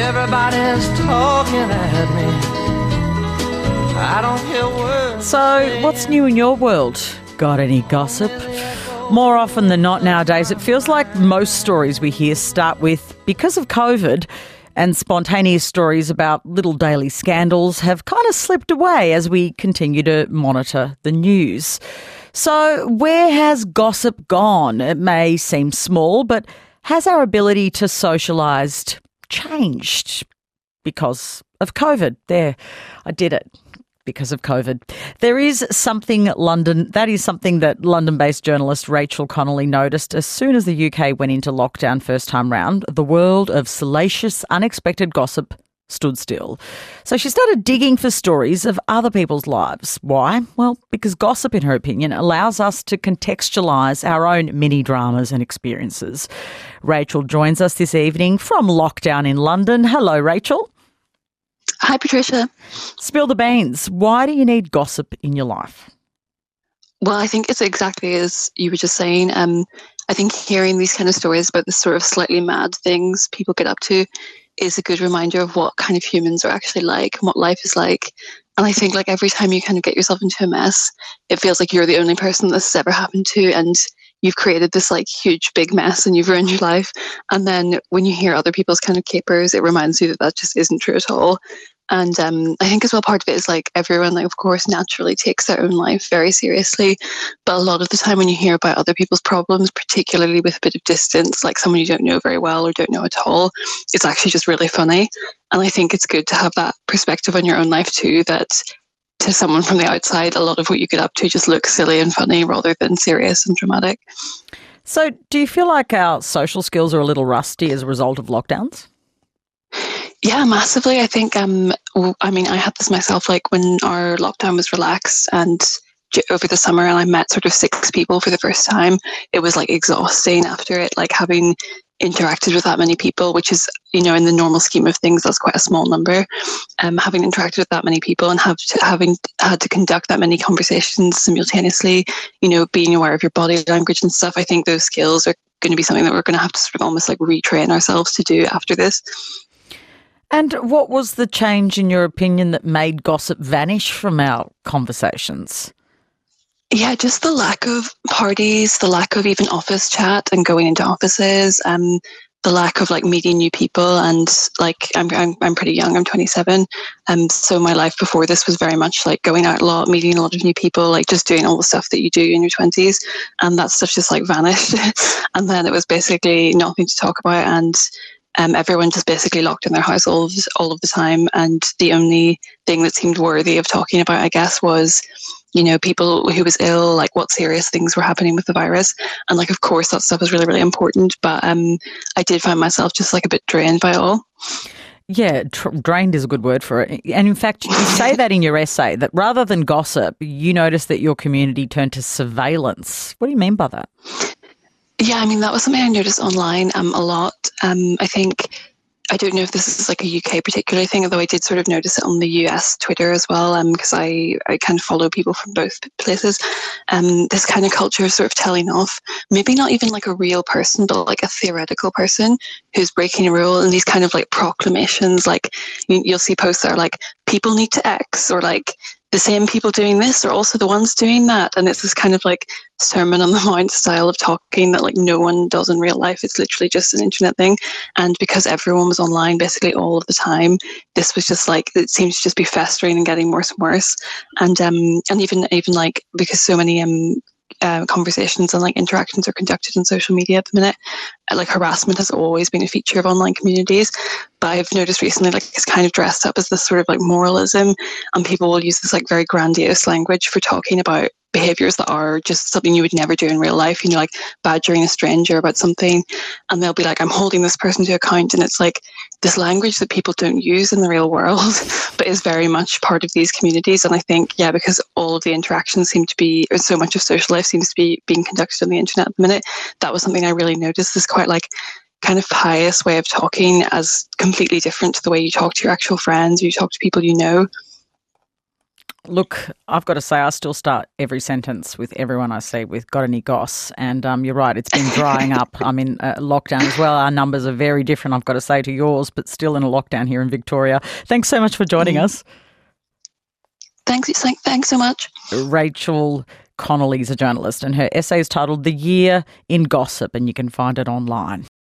Everybody's talking at me. I don't hear words. So, what's new in your world? Got any gossip? More often than not nowadays, it feels like most stories we hear start with because of COVID, and spontaneous stories about little daily scandals have kind of slipped away as we continue to monitor the news. So where has gossip gone? It may seem small, but has our ability to socialise changed because of COVID? There, I did it. Because of COVID. That is something that London-based journalist Rachel Connolly noticed as soon as the UK went into lockdown first time round. The world of salacious, unexpected gossip stood still. So she started digging for stories of other people's lives. Why? Well, because gossip, in her opinion, allows us to contextualise our own mini-dramas and experiences. Rachel joins us this evening from lockdown in London. Hello, Rachel. Hi, Patricia. Spill the beans. Why do you need gossip in your life? Well, I think it's exactly as you were just saying. I think hearing these kind of stories about the sort of slightly mad things people get up to is a good reminder of what kind of humans are actually like and what life is like. And I think like every time you kind of get yourself into a mess, it feels like you're the only person this has ever happened to, and you've created this like huge big mess and you've ruined your life. And then when you hear other people's kind of capers, it reminds you that that just isn't true at all. And I think as well, part of it is like everyone, like, of course, naturally takes their own life very seriously. But a lot of the time when you hear about other people's problems, particularly with a bit of distance, like someone you don't know very well or don't know at all, it's actually just really funny. And I think it's good to have that perspective on your own life too, that to someone from the outside, a lot of what you get up to just looks silly and funny rather than serious and dramatic. So do you feel like our social skills are a little rusty as a result of lockdowns? Yeah, massively. I think, I had this myself, like when our lockdown was relaxed and over the summer and I met sort of 6 people for the first time, it was like exhausting after it, like having interacted with that many people, which is, in the normal scheme of things, that's quite a small number. Having interacted with that many people and having had to conduct that many conversations simultaneously, being aware of your body language and stuff, I think those skills are going to be something that we're going to have to sort of almost like retrain ourselves to do after this. And what was the change, in your opinion, that made gossip vanish from our conversations? Yeah, just the lack of parties, the lack of even office chat and going into offices, the lack of like meeting new people. And like I'm pretty young, I'm 27, so my life before this was very much like going out a lot, meeting a lot of new people, like just doing all the stuff that you do in your 20s, and that stuff just like vanished. And then it was basically nothing to talk about, and everyone just basically locked in their house all of the time. And the only thing that seemed worthy of talking about, I guess, was, people who was ill, like what serious things were happening with the virus. And like, of course, that stuff was really, really important. But I did find myself just like a bit drained by it all. Yeah, drained is a good word for it. And in fact, you say that in your essay, that rather than gossip, you noticed that your community turned to surveillance. What do you mean by that? Yeah, that was something I noticed online a lot. I don't know if this is like a UK particular thing, although I did sort of notice it on the US Twitter as well, because I kind of follow people from both places. This kind of culture of sort of telling off, maybe not even like a real person, but like a theoretical person who's breaking a rule, and these kind of like proclamations, like you'll see posts that are like, people need to X, or like, the same people doing this are also the ones doing that. And it's this kind of like Sermon on the Mount style of talking that like no one does in real life. It's literally just an internet thing. And because everyone was online basically all of the time, this was just like, it seems to just be festering and getting worse and worse. And even like, because so many conversations and like interactions are conducted on social media at the minute, like harassment has always been a feature of online communities, but I've noticed recently like it's kind of dressed up as this sort of like moralism, and people will use this like very grandiose language for talking about behaviors that are just something you would never do in real life, like badgering a stranger about something, and they'll be like, I'm holding this person to account. And it's like this language that people don't use in the real world but is very much part of these communities. And I think, because all of the interactions seem to be, or so much of social life seems to be being conducted on the internet at the minute, that was something I really noticed, this quite like kind of pious way of talking, as completely different to the way you talk to your actual friends or you talk to people you know. Look, I've got to say, I still start every sentence with everyone I see with "got any goss?" And you're right, it's been drying up. I'm in lockdown as well. Our numbers are very different, I've got to say, to yours, but still in a lockdown here in Victoria. Thanks so much for joining us. Thanks so much. Rachel Connolly's a journalist, and her essay is titled "The Year in Gossip," and you can find it online.